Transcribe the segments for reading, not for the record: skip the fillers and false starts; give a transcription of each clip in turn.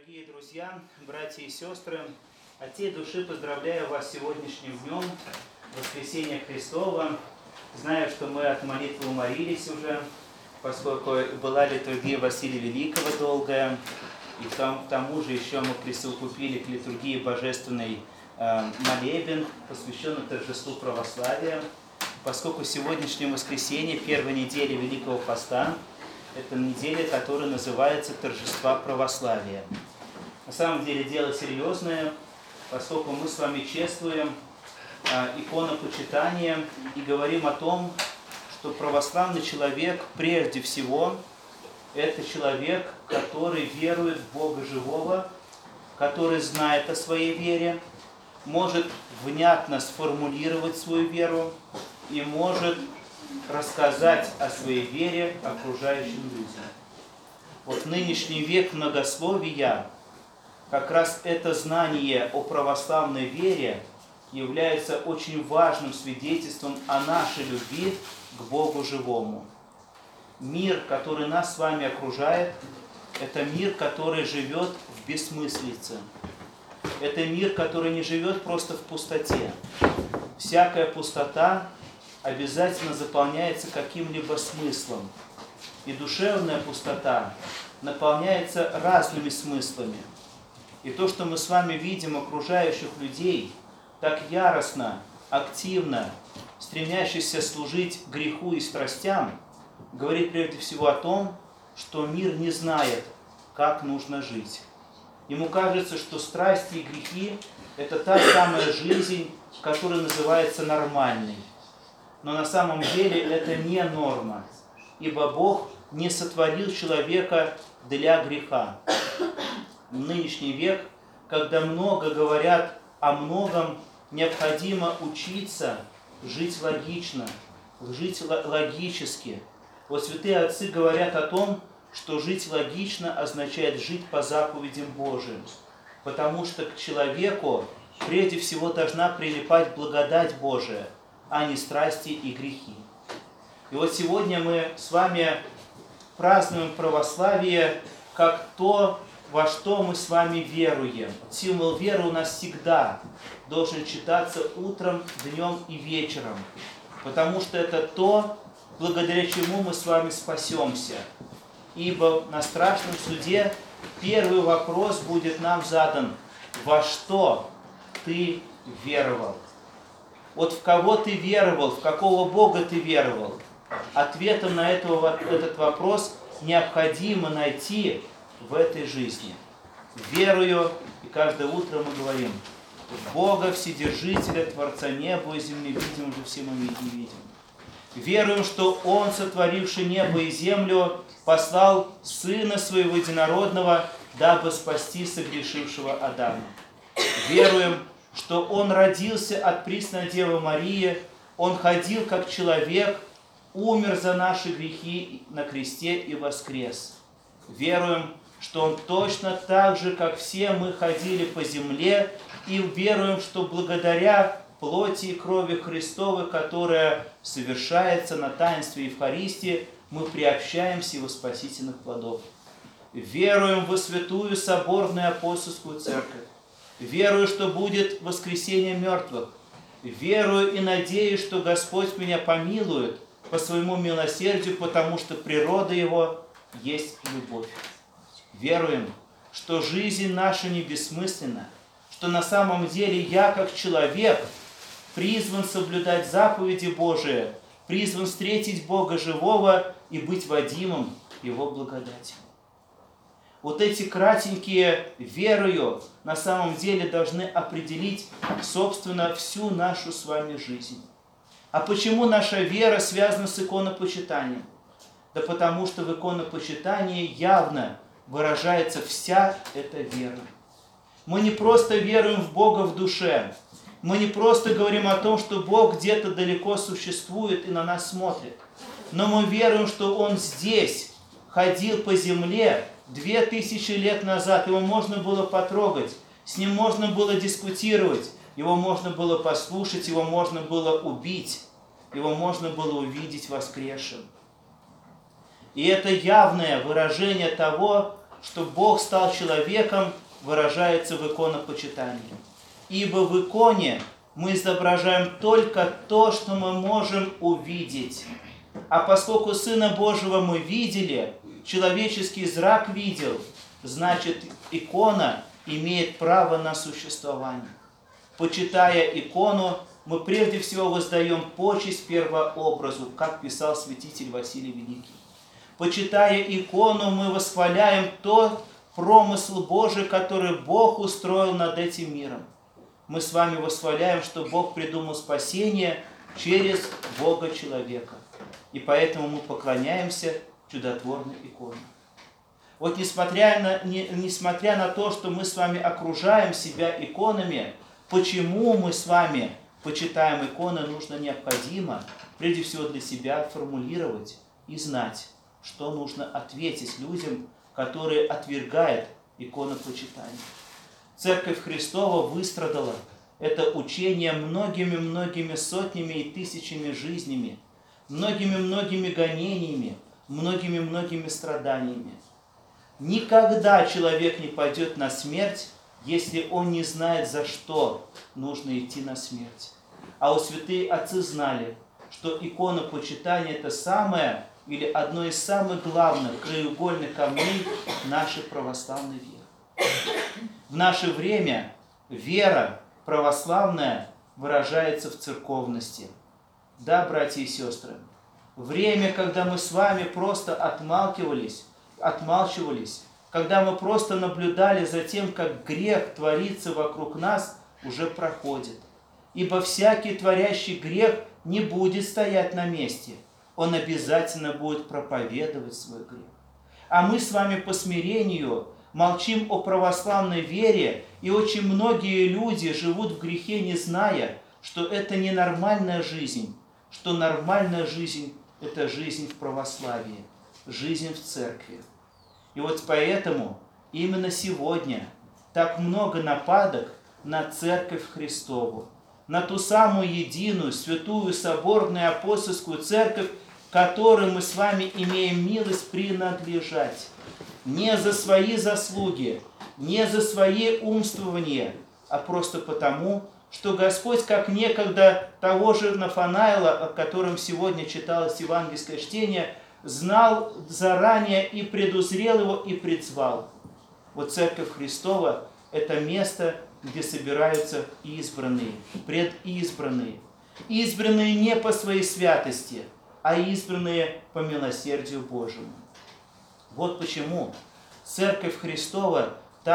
Дорогие друзья, братья и сестры, от всей души поздравляю вас сегодняшним днем, Воскресения Христова. Знаю, что мы от молитвы уморились уже, поскольку была литургия Василия Великого долгая, и к тому же еще мы присовокупили к литургии божественный молебен, посвященный торжеству православия, поскольку сегодняшнее воскресенье, первой недели Великого Поста, это неделя, которая называется «Торжества православия». На самом деле дело серьезное, поскольку мы с вами чествуем иконопочитание и говорим о том, что православный человек прежде всего это человек, который верует в Бога живого, который знает о своей вере, может внятно сформулировать свою веру и может рассказать о своей вере окружающим людям. Вот нынешний век многословия, как раз это знание о православной вере является очень важным свидетельством о нашей любви к Богу живому. Мир, который нас с вами окружает, это мир, который живет в бессмыслице. Это мир, который не живет просто в пустоте. Всякая пустота обязательно заполняется каким-либо смыслом. И душевная пустота наполняется разными смыслами. И то, что мы с вами видим окружающих людей, так яростно, активно, стремящихся служить греху и страстям, говорит прежде всего о том, что мир не знает, как нужно жить. Ему кажется, что страсти и грехи – это та самая жизнь, которая называется нормальной. Но на самом деле это не норма, ибо Бог не сотворил человека для греха. В нынешний век, когда много говорят о многом, необходимо учиться жить логично, жить логически. Вот святые отцы говорят о том, что жить логично означает жить по заповедям Божиим, потому что к человеку прежде всего должна прилипать благодать Божия, а не страсти и грехи. И вот сегодня мы с вами празднуем православие как то, во что мы с вами веруем. Символ веры у нас всегда должен читаться утром, днем и вечером, потому что это то, благодаря чему мы с вами спасемся. Ибо на страшном суде первый вопрос будет нам задан: во что ты веровал? Вот в кого ты веровал, в какого Бога ты веровал? Ответом на этот вопрос необходимо найти в этой жизни. Верую, и каждое утро мы говорим: Бога Вседержителя, Творца неба и земли, видим же все мы не видим. Веруем, что Он, сотворивший небо и землю, послал Сына Своего Единородного, дабы спасти согрешившего Адама. Веруем, что Он родился от пресной Девы Марии, Он ходил как человек, умер за наши грехи на кресте и воскрес. Веруем, что Он точно так же, как все мы, ходили по земле, и веруем, что благодаря плоти и крови Христовой, которая совершается на таинстве Евхаристии, мы приобщаемся во спасительных плодов. Веруем во святую соборную апостольскую церковь. Верую, что будет воскресение мертвых. Верую и надеюсь, что Господь меня помилует по своему милосердию, потому что природа Его есть любовь. Веруем, что жизнь наша не бессмысленна, что на самом деле я, как человек, призван соблюдать заповеди Божии, призван встретить Бога живого и быть водимым Его благодатью. Вот эти кратенькие «верую» на самом деле должны определить, собственно, всю нашу с вами жизнь. А почему наша вера связана с иконопочитанием? Да потому что в иконопочитании явно выражается вся эта вера. Мы не просто веруем в Бога в душе, мы не просто говорим о том, что Бог где-то далеко существует и на нас смотрит, но мы веруем, что Он здесь ходил по земле 2000 лет назад, Его можно было потрогать, с Ним можно было дискутировать, Его можно было послушать, Его можно было убить, Его можно было увидеть воскресшим. И это явное выражение того, что Бог стал человеком, выражается в иконопочитании. Ибо в иконе мы изображаем только то, что мы можем увидеть. А поскольку Сына Божьего мы видели, человеческий зрак видел, значит, икона имеет право на существование. Почитая икону, мы прежде всего воздаем почесть первообразу, как писал святитель Василий Великий. Почитая икону, мы восхваляем тот промысл Божий, который Бог устроил над этим миром. Мы с вами восхваляем, что Бог придумал спасение через Бога-человека. И поэтому мы поклоняемся чудотворной иконе. Вот несмотря на то, что мы с вами окружаем себя иконами, почему мы с вами почитаем иконы, нужно необходимо, прежде всего для себя, формулировать и знать, что нужно ответить людям, которые отвергают иконопочитание. Церковь Христова выстрадала это учение многими-многими сотнями и тысячами жизнями, многими-многими гонениями, многими-многими страданиями. Никогда человек не пойдет на смерть, если он не знает, за что нужно идти на смерть. А вот святые отцы знали, что иконопочитание – это самое или одно из самых главных краеугольных камней нашей православной веры. В наше время вера православная выражается в церковности. Да, братья и сестры, время, когда мы с вами просто отмалчивались, когда мы просто наблюдали за тем, как грех творится вокруг нас, уже проходит. Ибо всякий творящий грех не будет стоять на месте. Он обязательно будет проповедовать свой грех. А мы с вами по смирению молчим о православной вере, и очень многие люди живут в грехе, не зная, что это не нормальная жизнь, что нормальная жизнь – это жизнь в православии, жизнь в церкви. И вот поэтому именно сегодня так много нападок на Церковь Христову, на ту самую единую, святую, соборную, апостольскую Церковь, которой мы с вами имеем милость принадлежать. Не за свои заслуги, не за свои умствования, а просто потому, что Господь, как некогда того же Нафанаила, о котором сегодня читалось евангельское чтение, знал заранее и предузрел его, и призвал. Вот Церковь Христова – это место, где собираются избранные, предизбранные. Избранные не по своей святости, а избранные по милосердию Божьему. Вот почему Церковь Христова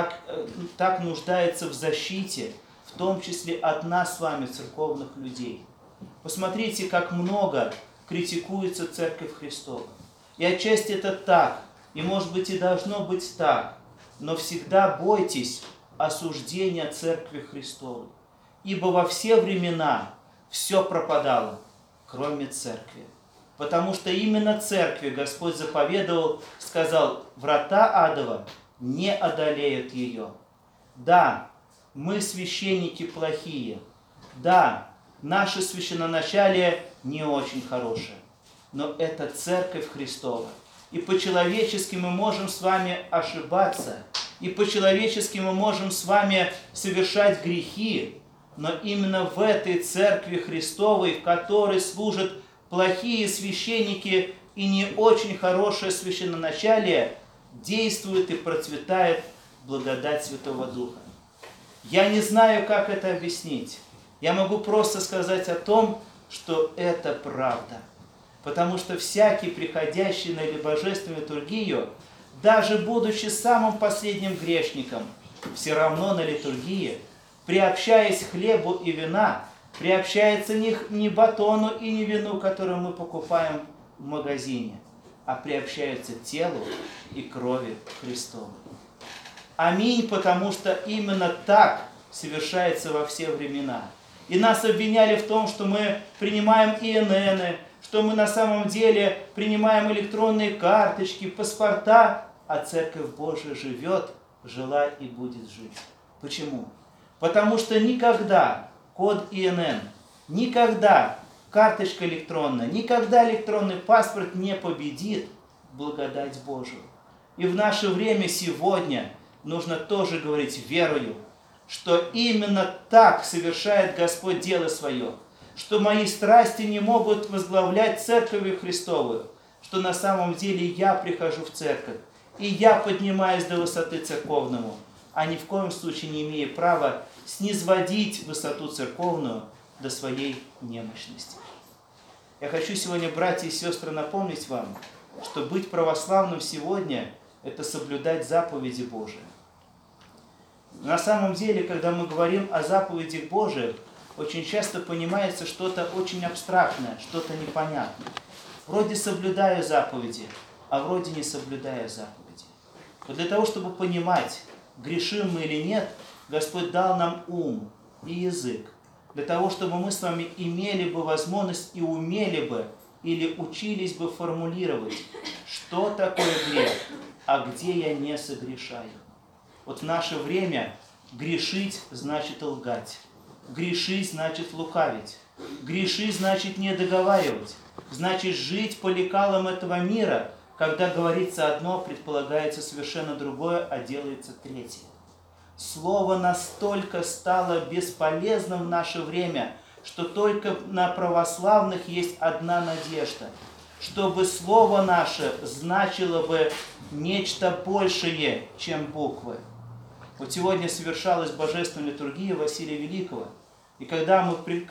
так нуждается в защите, в том числе от нас с вами, церковных людей. Посмотрите, как много критикуется Церковь Христова. И отчасти это так, и может быть и должно быть так, но всегда бойтесь осуждения Церкви Христовой. Ибо во все времена все пропадало, кроме Церкви. Потому что именно Церкви Господь заповедовал, сказал, врата адова не одолеют ее. Да, мы священники плохие. Да, наше священноначалие не очень хорошее. Но это Церковь Христова. И по-человечески мы можем с вами ошибаться. И по-человечески мы можем с вами совершать грехи. Но именно в этой Церкви Христовой, в которой служат плохие священники и не очень хорошее священноначалие, действует и процветает благодать Святого Духа. Я не знаю, как это объяснить. Я могу просто сказать о том, что это правда. Потому что всякий, приходящий на божественную литургию, даже будучи самым последним грешником, все равно на литургии, приобщаясь к хлебу и вина, приобщается не батону и не вину, которое мы покупаем в магазине, а приобщается к телу и крови Христовой. Аминь, потому что именно так совершается во все времена. И нас обвиняли в том, что мы принимаем ИНН, что мы на самом деле принимаем электронные карточки, паспорта, а Церковь Божия живет, жила и будет жить. Почему? Потому что никогда код ИНН, никогда карточка электронная, никогда электронный паспорт не победит благодать Божию. И в наше время сегодня нужно тоже говорить верою, что именно так совершает Господь дело свое, что мои страсти не могут возглавлять Церковью Христовую, что на самом деле я прихожу в церковь, и я поднимаюсь до высоты церковному, а ни в коем случае не имею права низводить высоту церковную до своей немощности. Я хочу сегодня, братья и сестры, напомнить вам, что быть православным сегодня – это соблюдать заповеди Божии. На самом деле, когда мы говорим о заповедях Божиих, очень часто понимается что-то очень абстрактное, что-то непонятное. Вроде соблюдаю заповеди, а вроде не соблюдаю заповеди. Вот для того, чтобы понимать, грешим мы или нет, Господь дал нам ум и язык. Для того, чтобы мы с вами имели бы возможность и умели бы, или учились бы формулировать, что такое грех, а где я не согрешаю. Вот в наше время грешить значит лгать. Грешить значит лукавить. Грешить значит не договаривать. Значит жить по лекалам этого мира, когда говорится одно, предполагается совершенно другое, а делается третье. Слово настолько стало бесполезным в наше время, что только на православных есть одна надежда, чтобы слово наше значило бы нечто большее, чем буквы. Вот сегодня совершалась божественная литургия Василия Великого, и когда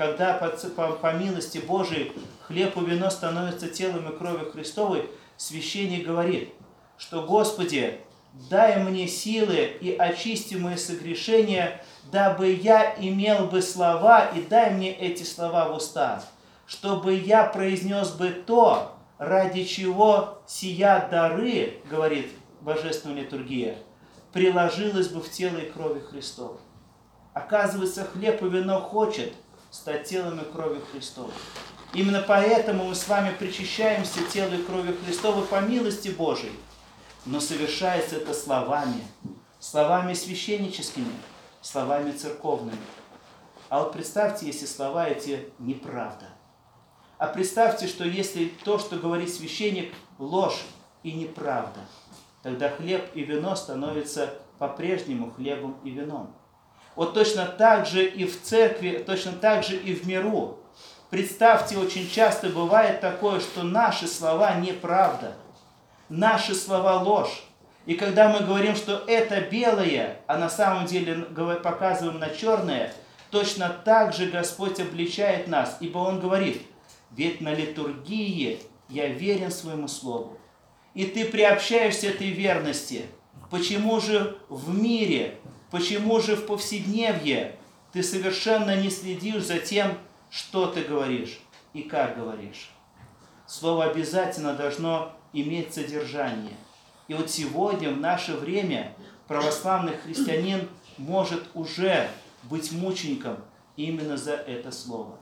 по милости Божией хлеб и вино становятся телом и кровью Христовой, священник говорит, что «Господи, дай мне силы и очисти мои согрешения, дабы я имел бы слова, и дай мне эти слова в уста, чтобы я произнес бы то, ради чего сия дары, говорит Божественная литургия, приложилось бы в тело и крови Христовой». Оказывается, хлеб и вино хочет стать телом и кровью Христовой. Именно поэтому мы с вами причащаемся телу и кровью Христовой по милости Божией. Но совершается это словами священническими, словами церковными. А вот представьте, если слова эти неправда. А представьте, что если то, что говорит священник, ложь и неправда, тогда хлеб и вино становятся по-прежнему хлебом и вином. Вот точно так же и в церкви, точно так же и в миру. Представьте, очень часто бывает такое, что наши слова неправда, наши слова ложь. И когда мы говорим, что это белое, а на самом деле показываем на черное, точно так же Господь обличает нас, ибо Он говорит: ведь на литургии я верен своему слову. И ты приобщаешься этой верности. Почему же в мире, почему же в повседневье ты совершенно не следишь за тем, что ты говоришь и как говоришь? Слово обязательно должно иметь содержание. И вот сегодня, в наше время, православный христианин может уже быть мучеником именно за это слово.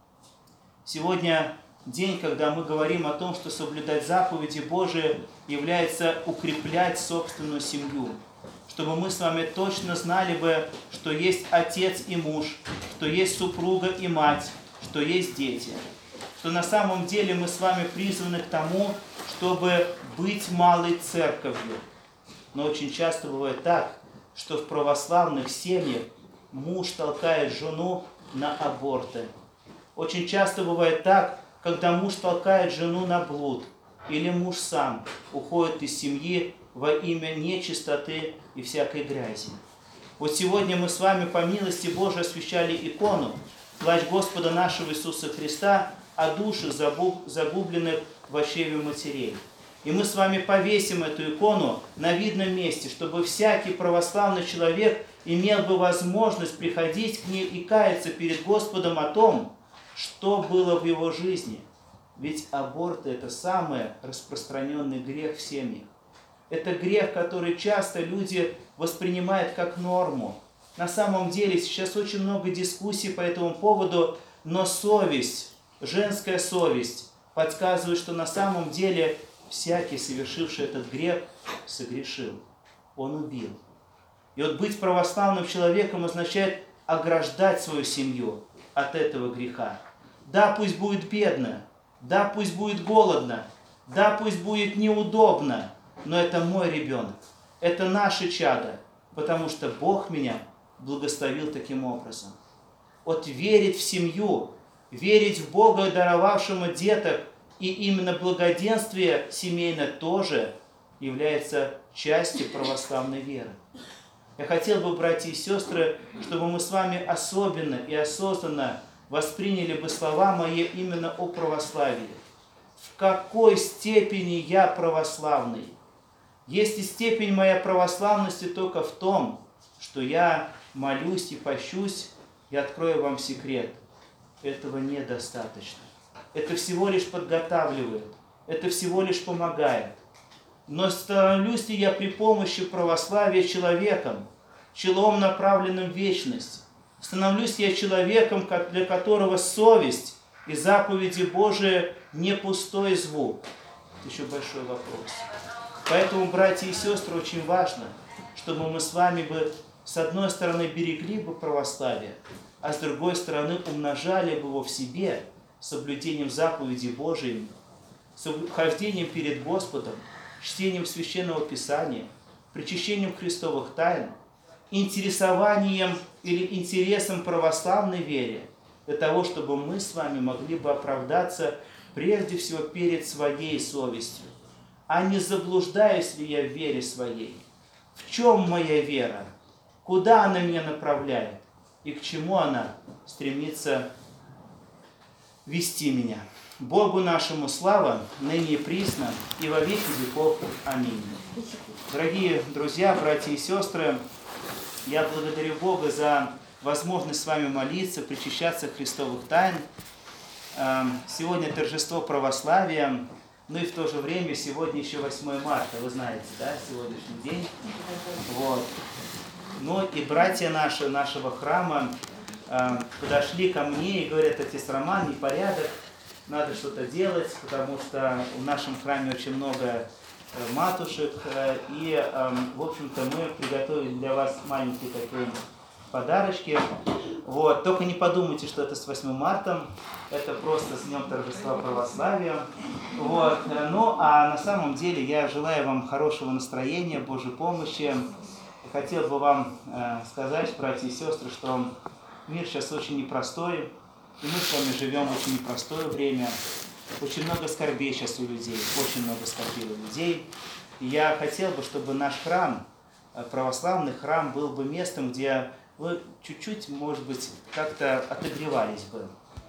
Сегодня день, когда мы говорим о том, что соблюдать заповеди Божии является укреплять собственную семью. Чтобы мы с вами точно знали бы, что есть отец и муж, что есть супруга и мать, что есть дети. Что на самом деле мы с вами призваны к тому, чтобы быть малой церковью. Но очень часто бывает так, что в православных семьях муж толкает жену на аборты. Очень часто бывает так, когда муж толкает жену на блуд, или муж сам уходит из семьи во имя нечистоты и всякой грязи. Вот сегодня мы с вами по милости Божией освящали икону «Плач Господа нашего Иисуса Христа о душах, загубленных в чреве матерей». И мы с вами повесим эту икону на видном месте, чтобы всякий православный человек имел бы возможность приходить к ней и каяться перед Господом о том, что было в его жизни. Ведь аборты – это самый распространенный грех в семьях. Это грех, который часто люди воспринимают как норму. На самом деле сейчас очень много дискуссий по этому поводу, но совесть, женская совесть подсказывает, что на самом деле всякий, совершивший этот грех, согрешил. Он убил. И вот быть православным человеком означает ограждать свою семью от этого греха. Да, пусть будет бедно, да, пусть будет голодно, да, пусть будет неудобно, но это мой ребенок, это наше чадо, потому что Бог меня благословил таким образом. Вот верить в семью, верить в Бога, даровавшему деток, и именно благоденствие семейное тоже является частью православной веры. Я хотел бы, братья и сестры, чтобы мы с вами особенно и осознанно восприняли бы слова мои именно о православии. В какой степени я православный? Есть и степень моей православности только в том, что я молюсь и пощусь, и открою вам секрет. Этого недостаточно. Это всего лишь подготавливает, это всего лишь помогает. Но становлюсь ли я при помощи православия человеком, челом направленным в вечность? Становлюсь я человеком, для которого совесть и заповеди Божии не пустой звук? Это еще большой вопрос. Поэтому, братья и сестры, очень важно, чтобы мы с вами бы с одной стороны берегли бы православие, а с другой стороны умножали бы его в себе соблюдением заповедей Божией, хождением перед Господом, чтением Священного Писания, причащением Христовых тайн, интересованием или интересом православной вере, для того, чтобы мы с вами могли бы оправдаться прежде всего перед своей совестью. А не заблуждаюсь ли я в вере своей? В чем моя вера? Куда она меня направляет? И к чему она стремится вести меня? Богу нашему слава, ныне и присно, и во веки веков. Аминь. Дорогие друзья, братья и сестры, я благодарю Бога за возможность с вами молиться, причащаться Христовых тайн. Сегодня торжество православия, ну и в то же время сегодня еще 8 марта, вы знаете, да, сегодняшний день. Вот. Ну и братья нашего храма подошли ко мне и говорят: отец Роман, непорядок, надо что-то делать, потому что в нашем храме очень много матушек, и, в общем-то, мы приготовили для вас маленькие такие подарочки. Вот. Только не подумайте, что это с 8 марта, это просто с днем торжества православия. Вот. Ну, а на самом деле я желаю вам хорошего настроения, Божьей помощи. Хотел бы вам сказать, братья и сестры, что мир сейчас очень непростой, и мы с вами живем в очень непростое время. Очень много скорбей сейчас у людей, очень много скорбей у людей. И я хотел бы, чтобы наш храм, православный храм, был бы местом, где вы чуть-чуть, может быть, как-то отогревались бы.